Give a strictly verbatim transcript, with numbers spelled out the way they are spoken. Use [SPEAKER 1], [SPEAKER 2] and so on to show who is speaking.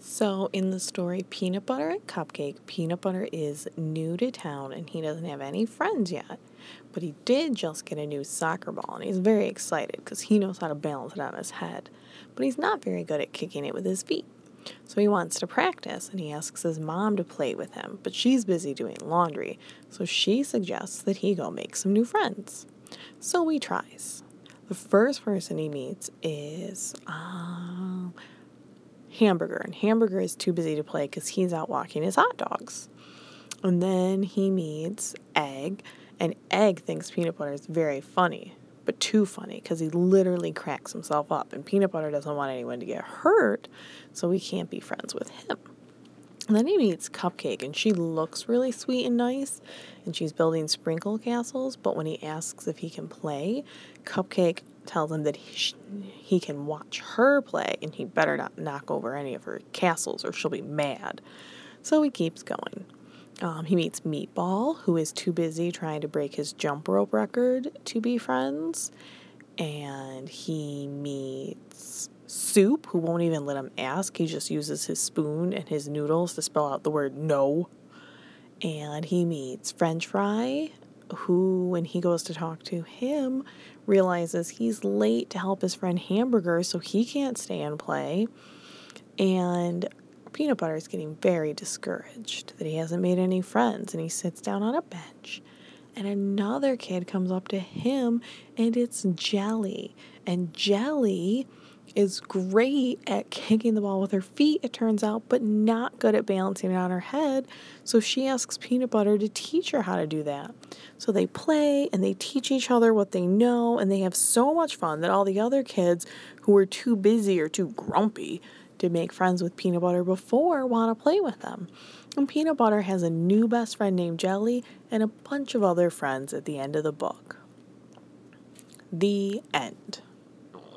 [SPEAKER 1] So in the story Peanut Butter and Cupcake, Peanut Butter is new to town and he doesn't have any friends yet. But he did just get a new soccer ball and he's very excited because he knows how to balance it on his head. But he's not very good at kicking it with his feet. So he wants to practice and he asks his mom to play with him, but she's busy doing laundry, so she suggests that he go make some new friends. So he tries. The first person he meets is uh, Hamburger, and Hamburger is too busy to play because he's out walking his hot dogs. And then he meets Egg, and Egg thinks Peanut Butter is very funny, but too funny because he literally cracks himself up, and Peanut Butter doesn't want anyone to get hurt, so he can't be friends with him. And then he meets Cupcake, and she looks really sweet and nice, and she's building sprinkle castles, but when he asks if he can play, Cupcake tells him that he, sh- he can watch her play, and he better not knock over any of her castles or she'll be mad. So he keeps going. Um, he meets Meatball, who is too busy trying to break his jump rope record to be friends, and he meets Soup, who won't even let him ask. He just uses his spoon and his noodles to spell out the word no. And he meets French Fry, who, when he goes to talk to him, realizes he's late to help his friend Hamburger, so he can't stay and play. And Peanut Butter is getting very discouraged that he hasn't made any friends, and he sits down on a bench. And another kid comes up to him, and it's Jelly. And Jelly is great at kicking the ball with her feet, it turns out, but not good at balancing it on her head. So she asks Peanut Butter to teach her how to do that. So they play, and they teach each other what they know, and they have so much fun that all the other kids who are too busy or too grumpy to make friends with Peanut Butter before want to play with them. And Peanut Butter has a new best friend named Jelly and a bunch of other friends at the end of the book. The end.